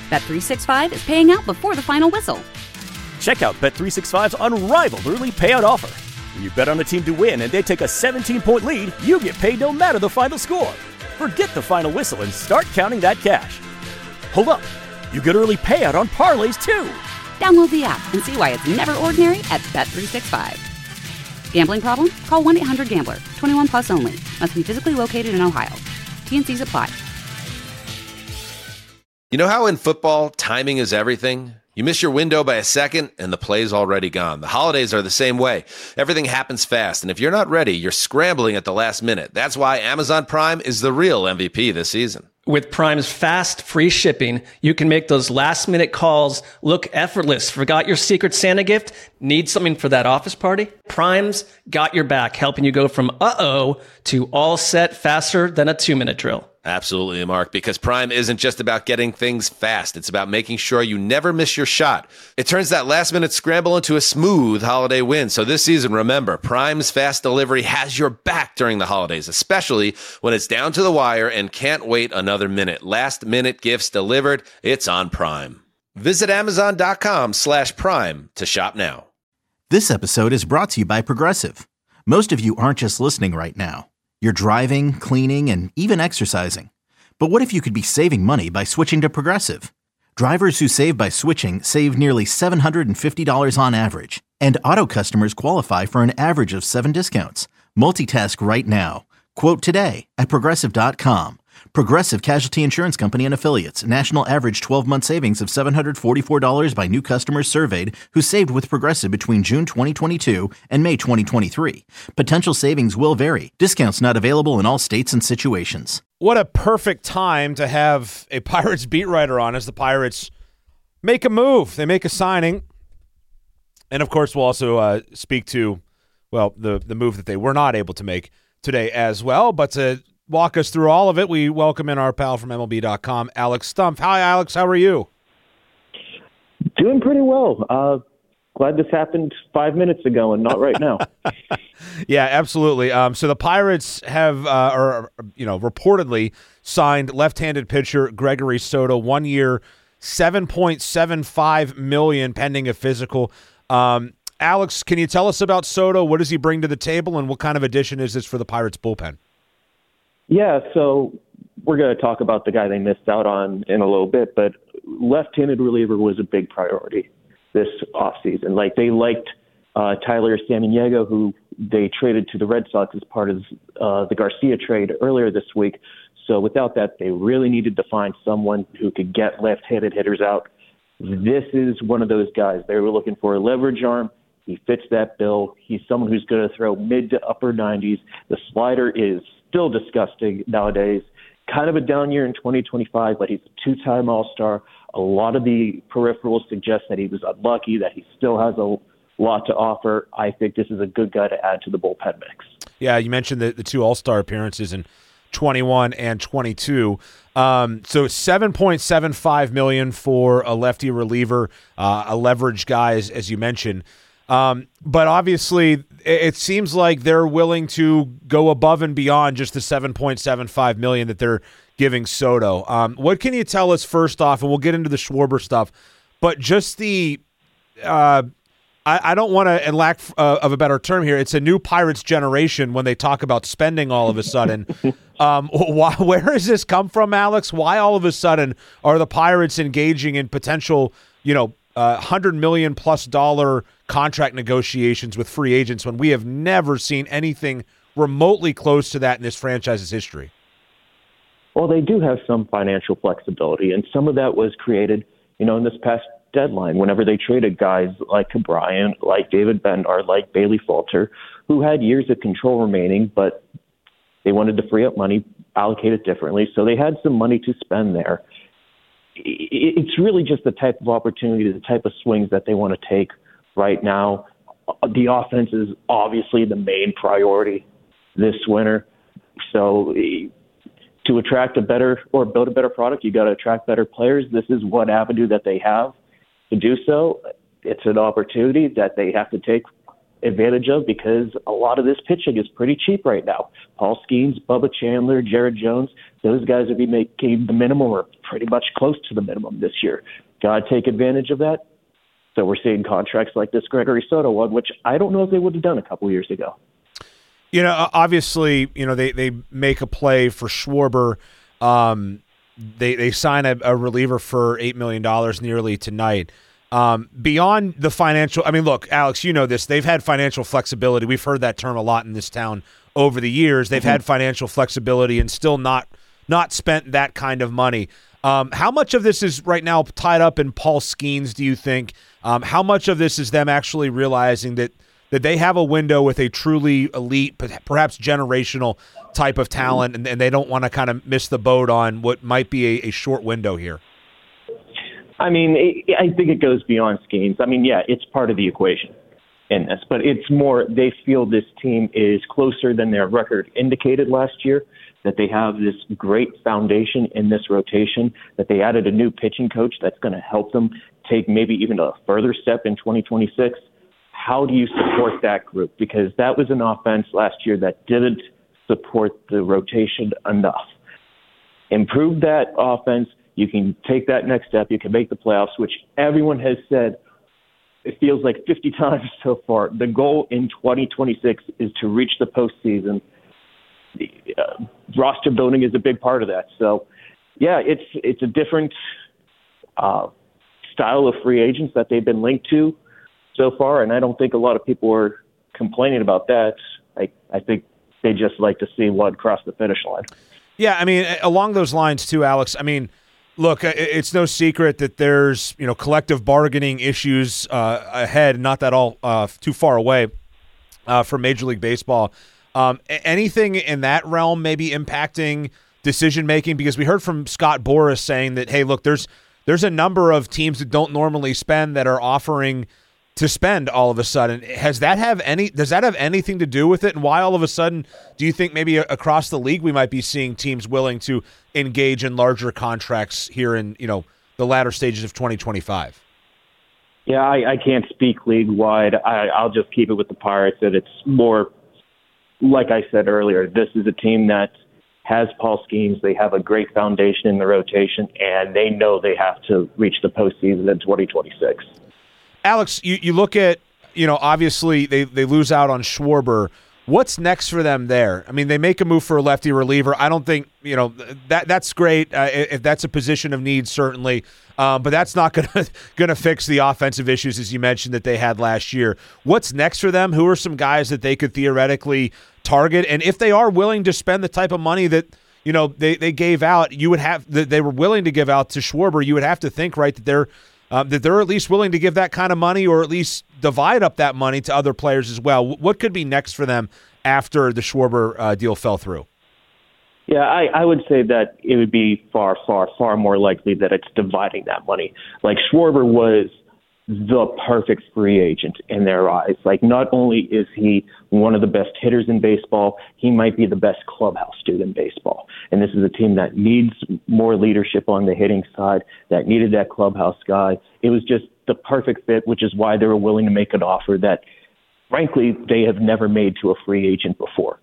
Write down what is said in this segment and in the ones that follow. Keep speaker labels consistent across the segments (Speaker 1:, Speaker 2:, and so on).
Speaker 1: Bet365 is paying out before the final whistle.
Speaker 2: Check out Bet365's unrivaled early payout offer. When you bet on a team to win and they take a 17-point lead, you get paid no matter the final score. Forget the final whistle and start counting that cash. Hold up. You get early payout on parlays, too.
Speaker 1: Download the app and see why it's never ordinary at Bet365. Gambling problem? Call 1-800-GAMBLER. 21 plus only. Must be physically located in Ohio. T&Cs apply.
Speaker 3: You know how in football, timing is everything? You miss your window by a second, and the play's already gone. The holidays are the same way. Everything happens fast, and if you're not ready, you're scrambling at the last minute. That's why Amazon Prime is the real MVP this season.
Speaker 4: With Prime's fast, free shipping, you can make those last-minute calls look effortless. Forgot your Secret Santa gift? Need something for that office party? Prime's got your back, helping you go from uh-oh to all set faster than a 2-minute drill.
Speaker 3: Absolutely, Mark, because Prime isn't just about getting things fast. It's about making sure you never miss your shot. It turns that last-minute scramble into a smooth holiday win. So this season, remember, Prime's fast delivery has your back during the holidays, especially when it's down to the wire and can't wait another minute. Last-minute gifts delivered, it's on Prime. Visit Amazon.com/Prime to shop now.
Speaker 5: This episode is brought to you by Progressive. Most of you aren't just listening right now. You're driving, cleaning, and even exercising. But what if you could be saving money by switching to Progressive? Drivers who save by switching save nearly $750 on average. And auto customers qualify for an average of 7 discounts. Multitask right now. Quote today at Progressive.com. Progressive Casualty Insurance Company and Affiliates. National average 12-month savings of $744 by new customers surveyed who saved with Progressive between June 2022 and May 2023. Potential savings will vary. Discounts not available in all states and situations.
Speaker 6: What a perfect time to have a Pirates beat writer on as the Pirates make a move. They make a signing. And, of course, we'll also speak to, well, the move that they were not able to make today as well. But to walk us through all of it, we welcome in our pal from MLB.com, Alex Stumpf. Hi, Alex. How are you?
Speaker 7: Doing pretty well. Glad this happened 5 minutes ago and not right now.
Speaker 6: Yeah, absolutely. So the Pirates have, reportedly signed left-handed pitcher Gregory Soto, 1 year, $7.75 million pending a physical. Alex, can you tell us about Soto? What does he bring to the table, and what kind of addition is this for the Pirates bullpen?
Speaker 7: Yeah, so we're going to talk about the guy they missed out on in a little bit, but left-handed reliever was a big priority this offseason. Like, they liked Tyler Samaniego, who they traded to the Red Sox as part of the Garcia trade earlier this week. So without that, they really needed to find someone who could get left-handed hitters out. This is one of those guys. They were looking for a leverage arm. He fits that bill. He's someone who's going to throw mid to upper 90s. The slider is still disgusting nowadays. Kind of a down year in 2025, but he's a two-time All-Star. A lot of the peripherals suggest that he was unlucky, that he still has a lot to offer. I think this is a good guy to add to the bullpen mix.
Speaker 6: Yeah, you mentioned the two All-Star appearances in 21 and 22. So $7.75 million for a lefty reliever, a leverage guy, as you mentioned. But obviously, it seems like they're willing to go above and beyond just the $7.75 million that they're giving Soto. What can you tell us first off, and we'll get into the Schwarber stuff, but just the I don't want to, in lack of a better term here, it's a new Pirates generation when they talk about spending all of a sudden. Where has this come from, Alex? Why all of a sudden are the Pirates engaging in potential, $100 million plus contract negotiations with free agents when we have never seen anything remotely close to that in this franchise's history?
Speaker 7: Well, they do have some financial flexibility, and some of that was created, in this past deadline, whenever they traded guys like Bryant, like David Bednar, like Bailey Falter, who had years of control remaining, but they wanted to free up money, allocate it differently, so they had some money to spend there. It's really just the type of opportunity, the type of swings that they want to take right now. The offense is obviously the main priority this winter. So to attract a better or build a better product, you got to attract better players. This is one avenue that they have to do so. It's an opportunity that they have to take advantage of because a lot of this pitching is pretty cheap right now. Paul Skeens, Bubba Chandler, Jared Jones, those guys will be making the minimum or pretty much close to the minimum this year. Got to take advantage of that. So we're seeing contracts like this Gregory Soto one, which I don't know if they would have done a couple years ago.
Speaker 6: You know, obviously, you know, they make a play for Schwarber. They sign a reliever for $8 million nearly tonight. Beyond the financial, I mean, look, Alex, you know this. They've had financial flexibility. We've heard that term a lot in this town over the years. They've had financial flexibility and still not spent that kind of money. How much of this is right now tied up in Paul Skeens, do you think? How much of this is them actually realizing that they have a window with a truly elite, perhaps generational type of talent, and they don't want to kind of miss the boat on what might be a short window here?
Speaker 7: I mean, I think it goes beyond Skeens. I mean, yeah, it's part of the equation in this, but it's more they feel this team is closer than their record indicated last year, that they have this great foundation in this rotation, that they added a new pitching coach that's going to help them take maybe even a further step in 2026. How do you support that group? Because that was an offense last year that didn't support the rotation enough. Improve that offense. You can take that next step. You can make the playoffs, which everyone has said, it feels like 50 times so far. The goal in 2026 is to reach the postseason. Roster building is a big part of that. So, yeah, it's a different style of free agents that they've been linked to so far, and I don't think a lot of people are complaining about that. I think they just like to see one cross the finish line.
Speaker 6: Yeah, I mean, along those lines too, Alex, I mean, look, it's no secret that there's, you know, collective bargaining issues ahead, not that all too far away for Major League Baseball. Anything in that realm maybe impacting decision-making? Because we heard from Scott Boras saying that, hey, look, there's a number of teams that don't normally spend that are offering to spend all of a sudden. Does that have anything to do with it? And why all of a sudden do you think maybe across the league we might be seeing teams willing to engage in larger contracts here in, you know, the latter stages of 2025?
Speaker 7: Yeah, I can't speak league-wide. I'll just keep it with the Pirates, that it's more, like I said earlier, this is a team that has Paul Skeens. They have a great foundation in the rotation, and they know they have to reach the postseason in 2026.
Speaker 6: Alex, you look at, you know, obviously they lose out on Schwarber. What's next for them there? I mean, they make a move for a lefty reliever. I don't think, you know, that's great if that's a position of need, certainly. But that's not gonna fix the offensive issues, as you mentioned, that they had last year. What's next for them? Who are some guys that they could theoretically target? And if they are willing to spend the type of money that, you know, they gave out, you would have that they were willing to give out to Schwarber, you would have to think, right, that they're at least willing to give that kind of money, or at least divide up that money to other players as well. What could be next for them after the Schwarber deal fell through?
Speaker 7: Yeah, I would say that it would be far, far, far more likely that it's dividing that money. Like, Schwarber was the perfect free agent in their eyes. Like, not only is he one of the best hitters in baseball, he might be the best clubhouse dude in baseball. And this is a team that needs more leadership on the hitting side, that needed that clubhouse guy. It was just the perfect fit, which is why they were willing to make an offer that, frankly, they have never made to a free agent before.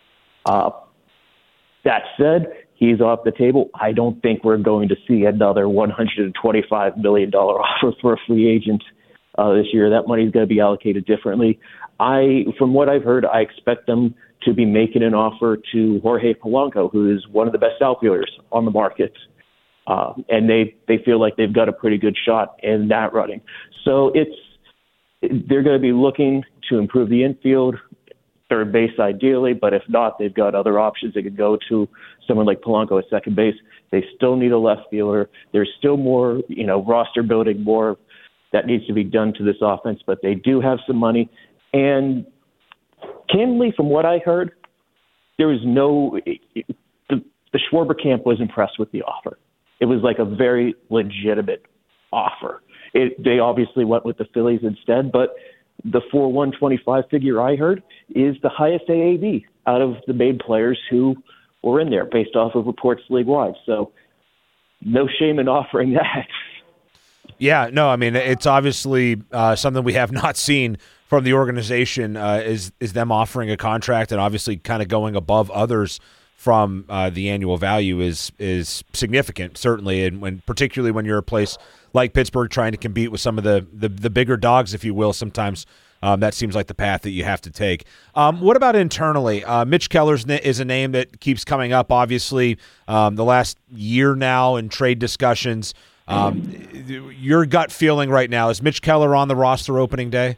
Speaker 7: That said, he's off the table. I don't think we're going to see another $125 million offer for a free agent this year. That money is going to be allocated differently. From what I've heard, I expect them to be making an offer to Jorge Polanco, who is one of the best outfielders on the market. And they feel like they've got a pretty good shot in that running. So they're going to be looking to improve the infield, third base ideally, but if not, they've got other options. They could go to someone like Polanco at second base. They still need a left fielder. There's still more, you know, roster building, more that needs to be done to this offense, but they do have some money. And candidly, from what I heard, there was the Schwarber camp was impressed with the offer. It was like a very legitimate offer. They obviously went with the Phillies instead, but the 4/125 figure I heard is the highest AAV out of the main players who were in there based off of reports league-wide. So no shame in offering that.
Speaker 6: Yeah, no, I mean, it's obviously something we have not seen from the organization is them offering a contract and obviously kind of going above others from the annual value is significant, certainly, and particularly when you're a place like Pittsburgh trying to compete with some of the bigger dogs, if you will. Sometimes that seems like the path that you have to take. What about internally? Mitch Keller is a name that keeps coming up, obviously, the last year now in trade discussions. Your gut feeling right now, is Mitch Keller on the roster opening day?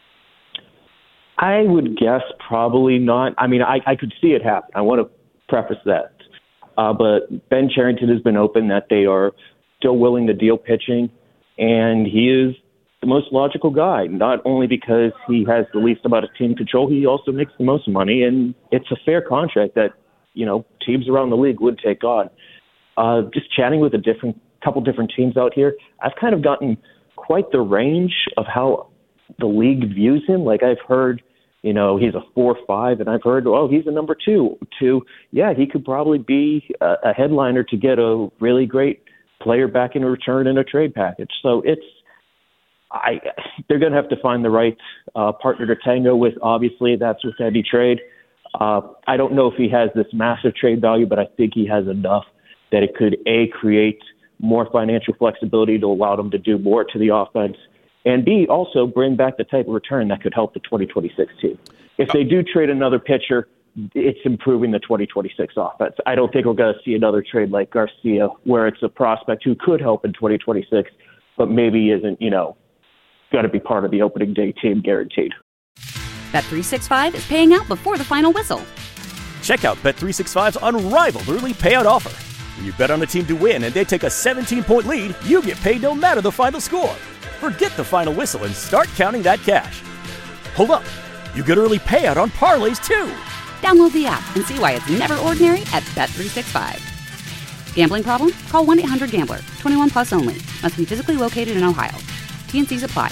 Speaker 7: I would guess probably not. I mean, I could see it happen. I want to preface that. But Ben Cherington has been open that they are still willing to deal pitching, and he is the most logical guy, not only because he has the least amount of team control, he also makes the most money, and it's a fair contract that, teams around the league would take on. Just chatting with couple different teams out here, I've kind of gotten quite the range of how the league views him. Like I've heard, he's a 4-5, and I've heard, he's a number 2. Yeah, he could probably be a headliner to get a really great player back in return in a trade package. So they're going to have to find the right partner to tango with. Obviously, that's with any trade. I don't know if he has this massive trade value, but I think he has enough that it could, A, create more financial flexibility to allow them to do more to the offense, and B, also bring back the type of return that could help the 2026 team. If they do trade another pitcher, it's improving the 2026 offense. I don't think we're going to see another trade like Garcia, where it's a prospect who could help in 2026, but maybe isn't, going to be part of the opening day team guaranteed.
Speaker 1: Bet365 is paying out before the final whistle.
Speaker 2: Check out Bet365's unrivaled early payout offer. When you bet on a team to win and they take a 17-point lead, you get paid no matter the final score. Forget the final whistle and start counting that cash. Hold up. You get early payout on parlays, too.
Speaker 1: Download the app and see why it's never ordinary at Bet365. Gambling problem? Call 1-800-GAMBLER. 21 plus only. Must be physically located in Ohio. T&Cs apply.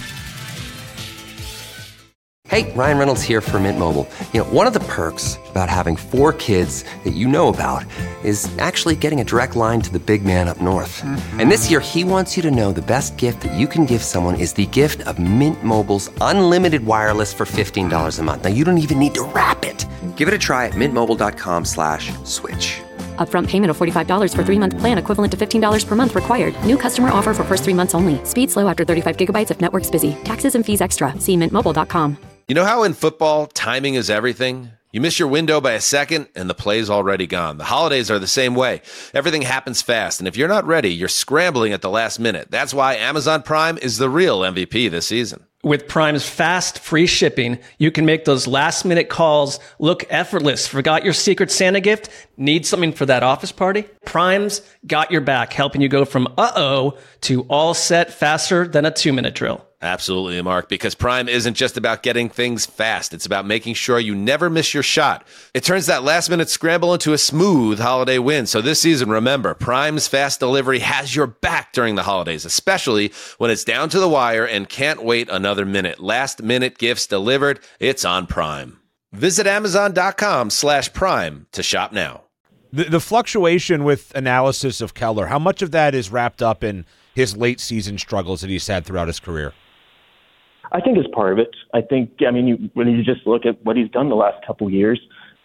Speaker 8: Hey, Ryan Reynolds here for Mint Mobile. One of the perks about having 4 kids that you know about is actually getting a direct line to the big man up north. Mm-hmm. And this year, he wants you to know the best gift that you can give someone is the gift of Mint Mobile's unlimited wireless for $15 a month. Now, you don't even need to wrap it. Give it a try at mintmobile.com/switch.
Speaker 9: Upfront payment of $45 for 3-month plan equivalent to $15 per month required. New customer offer for first 3 months only. Speed slow after 35 gigabytes if network's busy. Taxes and fees extra. See mintmobile.com.
Speaker 3: You know how in football, timing is everything? You miss your window by a second, and the play's already gone. The holidays are the same way. Everything happens fast, and if you're not ready, you're scrambling at the last minute. That's why Amazon Prime is the real MVP this season.
Speaker 4: With Prime's fast, free shipping, you can make those last-minute calls look effortless. Forgot your Secret Santa gift? Need something for that office party? Prime's got your back, helping you go from uh-oh to all set faster than a 2-minute drill.
Speaker 3: Absolutely, Mark, because Prime isn't just about getting things fast. It's about making sure you never miss your shot. It turns that last-minute scramble into a smooth holiday win. So this season, remember, Prime's fast delivery has your back during the holidays, especially when it's down to the wire and can't wait another minute. Last-minute gifts delivered. It's on Prime. Visit Amazon.com/Prime to shop now.
Speaker 6: The fluctuation with analysis of Keller, how much of that is wrapped up in his late-season struggles that he's had throughout his career?
Speaker 7: I think it's part of it. When you just look at what he's done the last couple of years,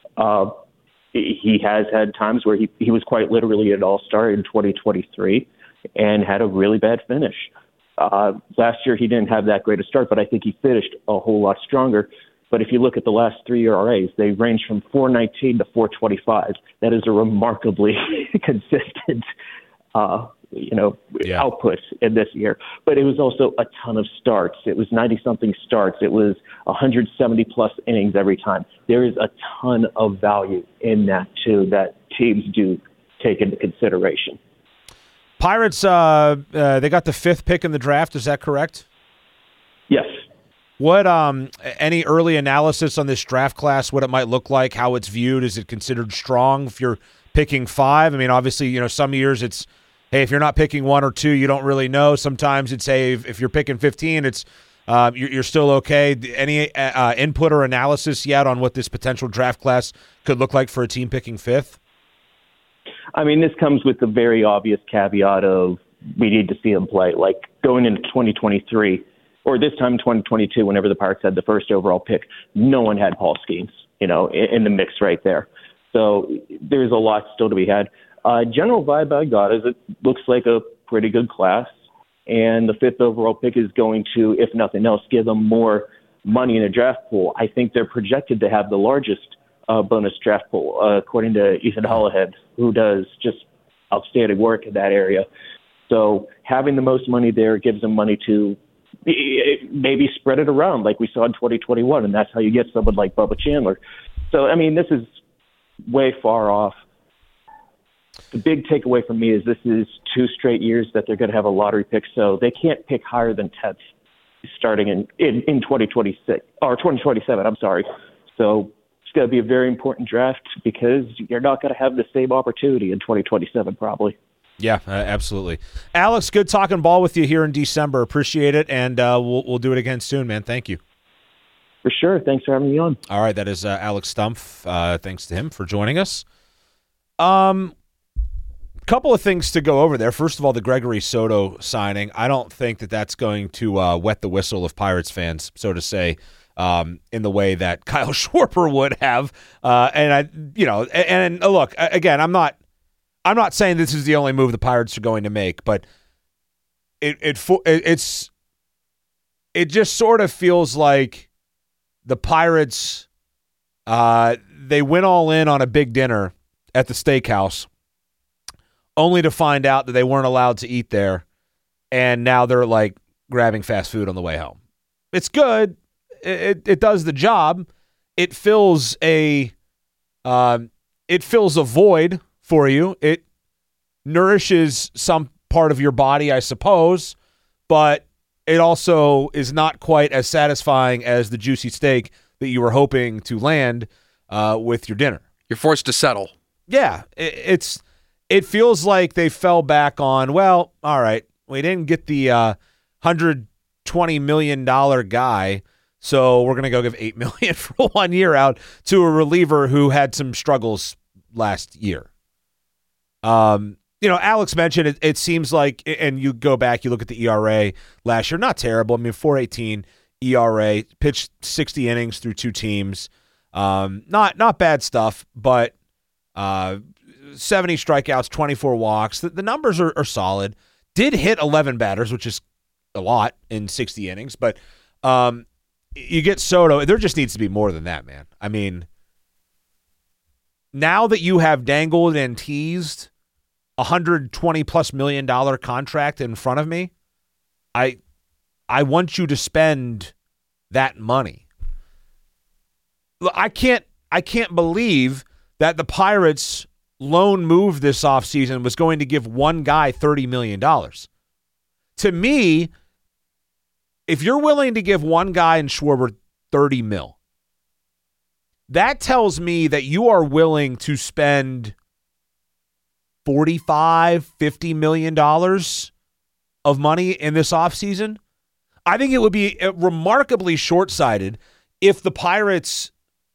Speaker 7: he has had times where he was quite literally an all-star in 2023 and had a really bad finish. Last year, he didn't have that great a start, but I think he finished a whole lot stronger. But if you look at the last 3 ERAs, they range from 4.19 to 4.25. That is a remarkably consistent output in this year. But it was also a ton of starts. It was 90-something starts. It was 170-plus innings every time. There is a ton of value in that, too, that teams do take into consideration.
Speaker 6: Pirates, they got the 5th pick in the draft. Is that correct?
Speaker 7: Yes.
Speaker 6: What any early analysis on this draft class, what it might look like, how it's viewed? Is it considered strong if you're picking 5? I mean, obviously, some years it's, hey, if you're not picking 1 or 2, you don't really know. Sometimes it's, hey, if you're picking 15, it's you're still okay. Any input or analysis yet on what this potential draft class could look like for a team picking 5th?
Speaker 7: I mean, this comes with the very obvious caveat of we need to see him play. Like going into 2023, or this time in 2022, whenever the Pirates had the first overall pick, no one had Paul Skeens, in the mix right there. So there's a lot still to be had. General vibe I got is it looks like a pretty good class, and the 5th overall pick is going to, if nothing else, give them more money in a draft pool. I think they're projected to have the largest bonus draft pool, according to Ethan Hollahead, who does just outstanding work in that area. So having the most money there gives them money to maybe spread it around like we saw in 2021, and that's how you get someone like Bubba Chandler. So, I mean, this is way far off. The big takeaway from me is this is 2 straight years that they're going to have a lottery pick, so they can't pick higher than 10th starting in 2026 or 2027. I'm sorry. So it's going to be a very important draft because you're not going to have the same opportunity in 2027 probably.
Speaker 6: Yeah, absolutely. Alex, good talking ball with you here in December. Appreciate it, and we'll do it again soon, man. Thank you.
Speaker 7: For sure. Thanks for having me on.
Speaker 6: All right, that is Alex Stumpf. Thanks to him for joining us. Couple of things to go over there. First of all, the Gregory Soto signing. I don't think that that's going to wet the whistle of Pirates fans, so to say, in the way that Kyle Schwarber would have. And look, again, I'm not saying this is the only move the Pirates are going to make, but it just sort of feels like the Pirates they went all in on a big dinner at the steakhouse, only to find out that they weren't allowed to eat there, and now they're like grabbing fast food on the way home. It's good. It does the job. It fills a void for you. It nourishes some part of your body, I suppose, but it also is not quite as satisfying as the juicy steak that you were hoping to land with your dinner.
Speaker 10: You're forced to settle.
Speaker 6: Yeah, it feels like they fell back on, well, all right, we didn't get the $120 million guy, so we're going to go give $8 million for 1 year out to a reliever who had some struggles last year. Alex mentioned it seems like, and you go back, you look at the ERA last year, not terrible. I mean, 4.18 ERA, pitched 60 innings through 2 teams. Not bad stuff, but 70 strikeouts, 24 walks. The numbers are solid. Did hit 11 batters, which is a lot in 60 innings, but you get Soto. There just needs to be more than that, man. I mean, now that you have dangled and teased $120+ million contract in front of me, I want you to spend that money. I can't believe that the Pirates' lone move this offseason was going to give one guy $30 million. To me, if you're willing to give one guy in Schwarber $30 million, that tells me that you are willing to spend $45-50 million of money in this offseason. I think it would be remarkably short-sighted if the Pirates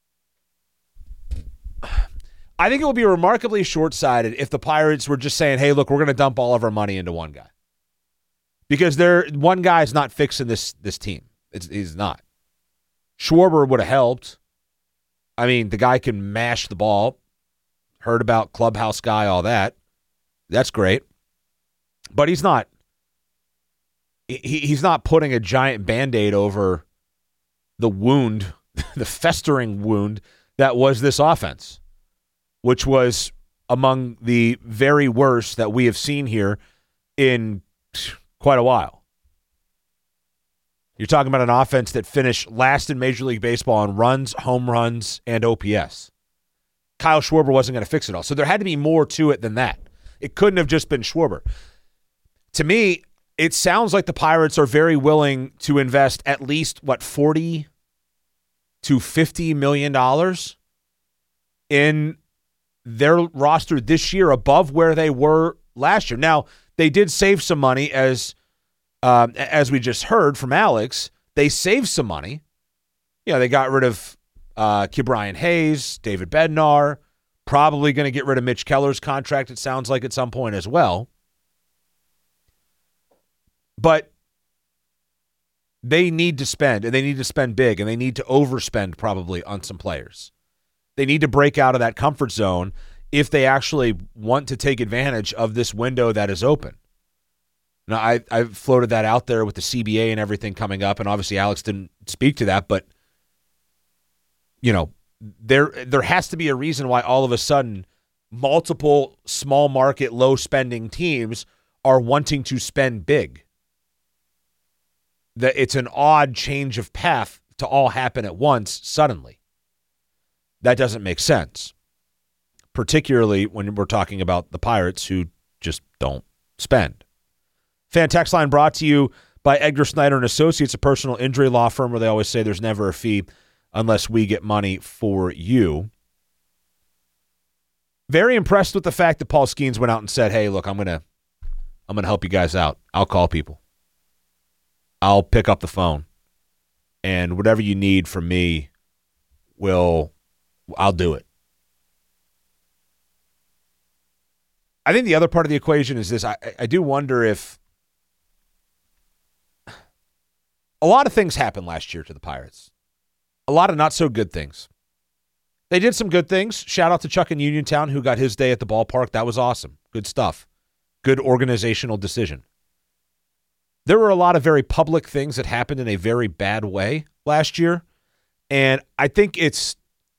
Speaker 6: were just saying, hey, look, we're going to dump all of our money into one guy. Because one guy is not fixing this team. He's not. Schwarber would have helped. I mean, the guy can mash the ball. Heard about clubhouse guy, all that. That's great. But he's not. He's not putting a giant Band-Aid over the wound, the festering wound that was this offense, which was among the very worst that we have seen here in quite a while. You're talking about an offense that finished last in Major League Baseball on runs, home runs, and OPS. Kyle Schwarber wasn't going to fix it all. So there had to be more to it than that. It couldn't have just been Schwarber. To me, it sounds like the Pirates are very willing to invest at least, $40 to $50 million in their roster this year above where they were last year. Now, they did save some money, as we just heard from Alex. They saved some money. They got rid of Ke'Bryan Hayes, David Bednar, probably going to get rid of Mitch Keller's contract, it sounds like, at some point as well. But they need to spend, and they need to spend big, and they need to overspend probably on some players. They need to break out of that comfort zone if they actually want to take advantage of this window that is open. Now, I floated that out there with the CBA and everything coming up, and obviously Alex didn't speak to that, but there has to be a reason why all of a sudden multiple small market, low spending teams are wanting to spend big. That it's an odd change of path to all happen at once suddenly. That doesn't make sense, particularly when we're talking about the Pirates who just don't spend. Fan text line brought to you by Edgar Snyder and Associates, a personal injury law firm where they always say there's never a fee unless we get money for you. Very impressed with the fact that Paul Skeens went out and said, hey, look, I'm gonna help you guys out. I'll call people. I'll pick up the phone. And whatever you need from me, I'll do it. I think the other part of the equation is this. I do wonder if a lot of things happened last year to the Pirates. A lot of not so good things. They did some good things. Shout out to Chuck in Uniontown who got his day at the ballpark. That was awesome. Good stuff. Good organizational decision. There were a lot of very public things that happened in a very bad way last year. And I think it's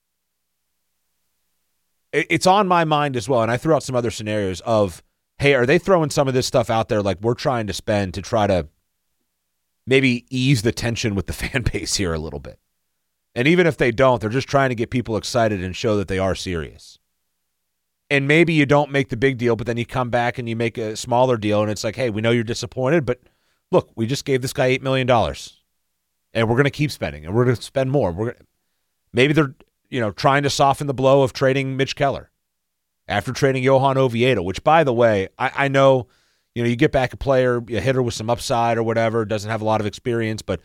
Speaker 6: on my mind as well. And I threw out some other scenarios of, hey, are they throwing some of this stuff out there like we're trying to spend to try to maybe ease the tension with the fan base here a little bit? And even if they don't, they're just trying to get people excited and show that they are serious. And maybe you don't make the big deal, but then you come back and you make a smaller deal, and it's like, hey, we know you're disappointed, but look, we just gave this guy $8 million, and we're going to keep spending, and we're going to spend more. Maybe they're trying to soften the blow of trading Mitch Keller after trading Johan Oviedo, which, by the way, I know you get back a player, a hitter with some upside or whatever, doesn't have a lot of experience, but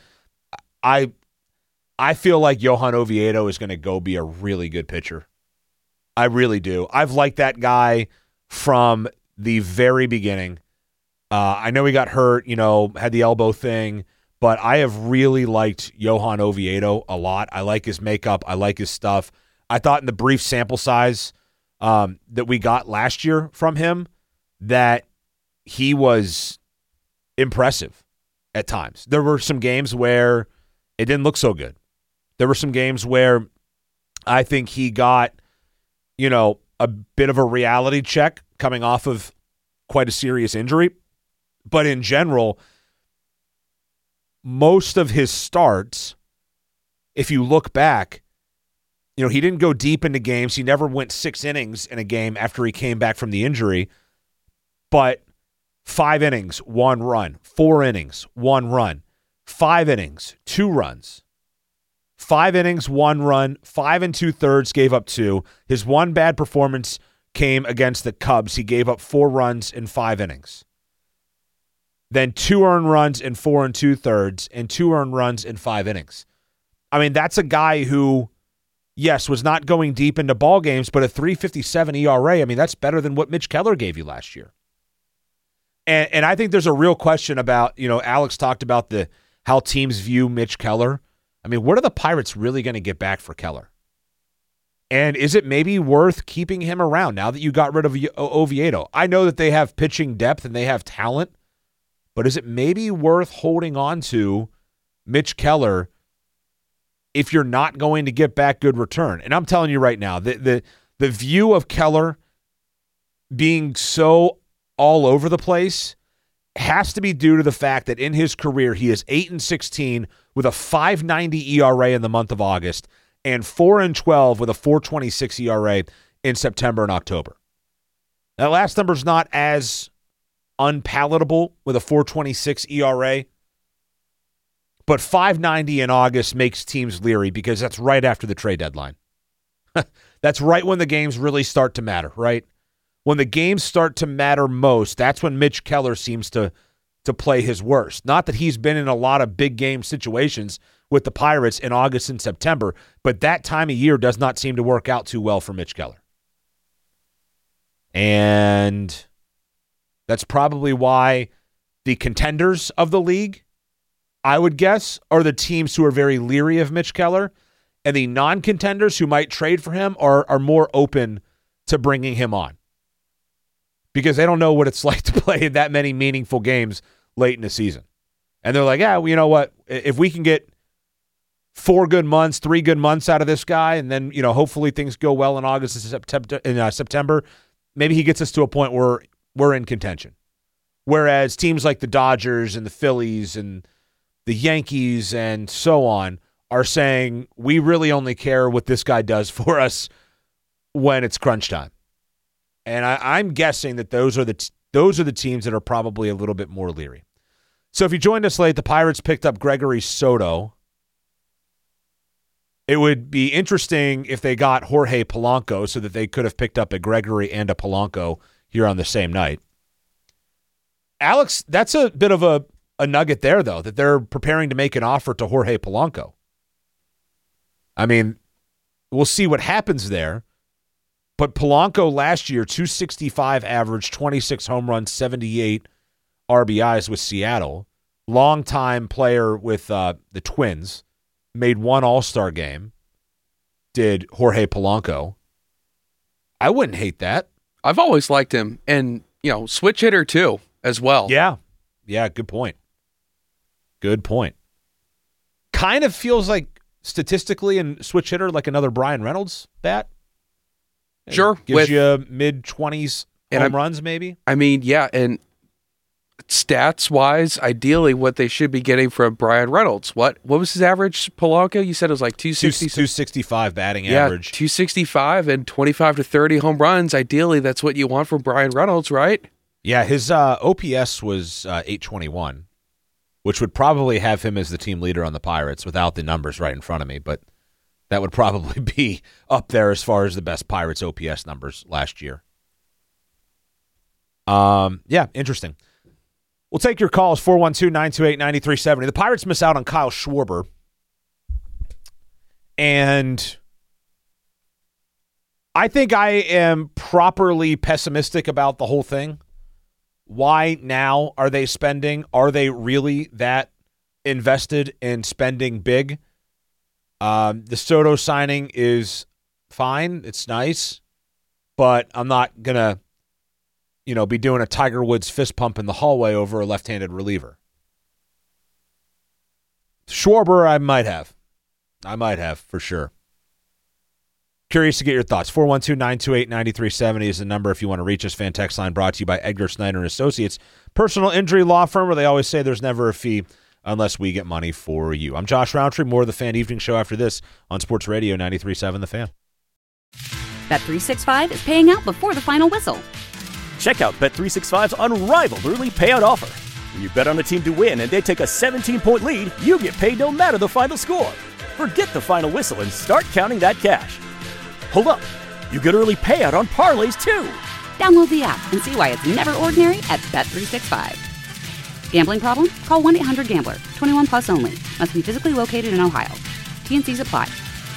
Speaker 6: I feel like Johan Oviedo is going to go be a really good pitcher. I really do. I've liked that guy from the very beginning. I know he got hurt, had the elbow thing, but I have really liked Johan Oviedo a lot. I like his makeup. I like his stuff. I thought in the brief sample size that we got last year from him that he was impressive at times. There were some games where it didn't look so good. There were some games where I think he got, a bit of a reality check coming off of quite a serious injury. But in general, most of his starts, if you look back, he didn't go deep into games. He never went 6 innings in a game after he came back from the injury. But 5 innings, 1 run. 4 innings, 1 run. 5 innings, 2 runs. 5 innings, 1 run, 5 2/3, gave up 2. His one bad performance came against the Cubs. He gave up 4 runs in 5 innings. Then 2 earned runs in 4 2/3 and 2 earned runs in 5 innings. I mean, that's a guy who, yes, was not going deep into ball games, but a 3.57 ERA, I mean, that's better than what Mitch Keller gave you last year. And I think there's a real question about, Alex talked about how teams view Mitch Keller. I mean, what are the Pirates really going to get back for Keller? And is it maybe worth keeping him around now that you got rid of Oviedo? I know that they have pitching depth and they have talent, but is it maybe worth holding on to Mitch Keller if you're not going to get back good return? And I'm telling you right now, the view of Keller being so all over the place has to be due to the fact that in his career, he is 8-16 with a 5.90 ERA in the month of August and 4-12 with a 4.26 ERA in September and October. That last number is not as unpalatable with a 4.26 ERA, but 5.90 in August makes teams leery because that's right after the trade deadline. That's right when the games really start to matter, right? When the games start to matter most, that's when Mitch Keller seems to play his worst. Not that he's been in a lot of big game situations with the Pirates in August and September, but that time of year does not seem to work out too well for Mitch Keller. And that's probably why the contenders of the league, I would guess, are the teams who are very leery of Mitch Keller, and the non-contenders who might trade for him are more open to bringing him on because they don't know what it's like to play in that many meaningful games late in the season. And they're like, yeah, well, you know what? If we can get 3 good months out of this guy, and then, hopefully things go well in August and September, maybe he gets us to a point where we're in contention. Whereas teams like the Dodgers and the Phillies and the Yankees and so on are saying, we really only care what this guy does for us when it's crunch time. And I'm guessing that those are the teams that are probably a little bit more leery. So if you joined us late, the Pirates picked up Gregory Soto. It would be interesting if they got Jorge Polanco so that they could have picked up a Gregory and a Polanco here on the same night. Alex, that's a bit of a nugget there, though, that they're preparing to make an offer to Jorge Polanco. I mean, we'll see what happens there. But Polanco last year, 265 average, 26 home runs, 78 RBIs with Seattle. Longtime player with the Twins. Made one All-Star game. Did Jorge Polanco. I wouldn't hate that.
Speaker 10: I've always liked him. And, switch hitter too, as well.
Speaker 6: Yeah. Yeah, good point. Good point. Kind of feels like statistically and switch hitter like another Brian Reynolds bat.
Speaker 10: Sure.
Speaker 6: Gives you mid-20s home runs maybe.
Speaker 10: I mean, yeah, and stats-wise, ideally what they should be getting from Brian Reynolds. What was his average, Polanco? You said it was like
Speaker 6: 265 batting
Speaker 10: Yeah,
Speaker 6: average. 265
Speaker 10: and 25 to 30 home runs. Ideally, that's what you want from Brian Reynolds, right?
Speaker 6: Yeah, his OPS was 821, which would probably have him as the team leader on the Pirates without the numbers right in front of me, but that would probably be up there as far as the best Pirates OPS numbers last year. Yeah, interesting. We'll take your calls, 412-928-9370. The Pirates miss out on Kyle Schwarber. And I think I am properly pessimistic about the whole thing. Why now are they spending? Are they really that invested in spending big? The Soto signing is fine. It's nice. But I'm not going to be doing a Tiger Woods fist pump in the hallway over a left-handed reliever. Schwarber, I might have, for sure. Curious to get your thoughts. 412-928-9370 is the number if you want to reach us. Fan text line brought to you by Edgar Snyder & Associates. Personal injury law firm where they always say there's never a fee unless we get money for you. I'm Josh Roundtree. More of the Fan Evening Show after this on Sports Radio 93.7 The Fan.
Speaker 1: Bet365 is paying out before the final whistle.
Speaker 2: Check out Bet365's unrivaled early payout offer. When you bet on a team to win and they take a 17-point lead, you get paid no matter the final score. Forget the final whistle and start counting that cash. Hold up. You get early payout on parlays, too.
Speaker 1: Download the app and see why it's never ordinary at Bet365. Gambling problem? Call 1-800-GAMBLER. 21 plus only. Must be physically located in Ohio. T&Cs apply.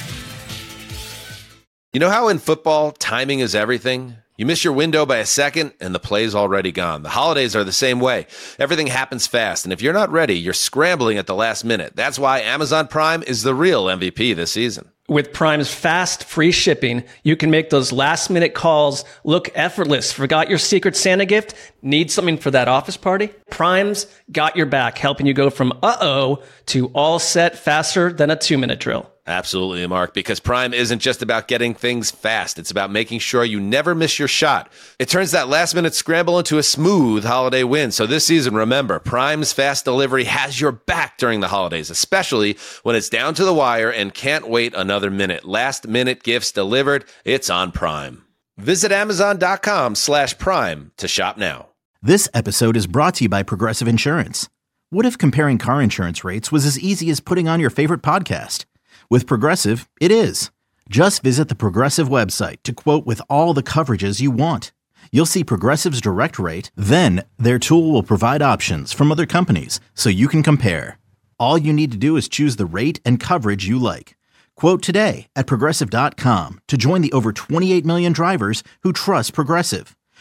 Speaker 3: You know how in football, timing is everything? You miss your window by a second, and the play's already gone. The holidays are the same way. Everything happens fast, and if you're not ready, you're scrambling at the last minute. That's why Amazon Prime is the real MVP this season.
Speaker 4: With Prime's fast, free shipping, you can make those last-minute calls look effortless. Forgot your Secret Santa gift? Need something for that office party? Prime's got your back, helping you go from uh-oh to all set faster than a 2-minute drill.
Speaker 3: Absolutely, Mark, because Prime isn't just about getting things fast. It's about making sure you never miss your shot. It turns that last-minute scramble into a smooth holiday win. So this season, remember, Prime's fast delivery has your back during the holidays, especially when it's down to the wire and can't wait another minute. Last-minute gifts delivered. It's on Prime. Visit Amazon.com/Prime to shop now.
Speaker 5: This episode is brought to you by Progressive Insurance. What if comparing car insurance rates was as easy as putting on your favorite podcast? With Progressive, it is. Just visit the Progressive website to quote with all the coverages you want. You'll see Progressive's direct rate, then their tool will provide options from other companies so you can compare. All you need to do is choose the rate and coverage you like. Quote today at Progressive.com to join the over 28 million drivers who trust Progressive.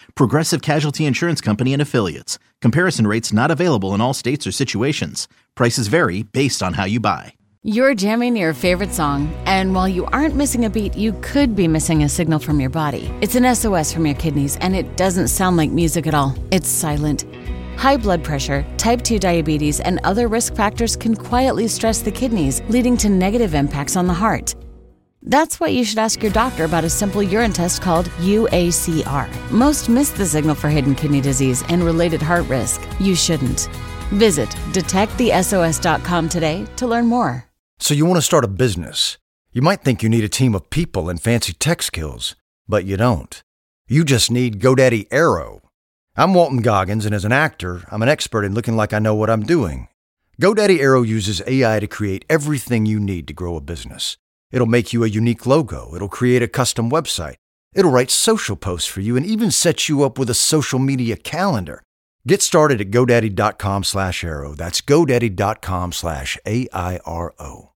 Speaker 5: Progressive Casualty Insurance Company and Affiliates. Comparison rates not available in all states or situations. Prices vary based on how you buy.
Speaker 11: You're jamming your favorite song, and while you aren't missing a beat, you could be missing a signal from your body. It's an SOS from your kidneys, and it doesn't sound like music at all. It's silent. High blood pressure, type 2 diabetes, and other risk factors can quietly stress the kidneys, leading to negative impacts on the heart. That's why you should ask your doctor about a simple urine test called UACR. Most miss the signal for hidden kidney disease and related heart risk. You shouldn't. Visit detectthesos.com today to learn more.
Speaker 12: So you want to start a business. You might think you need a team of people and fancy tech skills, but you don't. You just need GoDaddy Aero. I'm Walton Goggins, and as an actor, I'm an expert in looking like I know what I'm doing. GoDaddy Aero uses AI to create everything you need to grow a business. It'll make you a unique logo. It'll create a custom website. It'll write social posts for you and even set you up with a social media calendar. Get started at GoDaddy.com/Aero. That's GoDaddy.com/AIRO.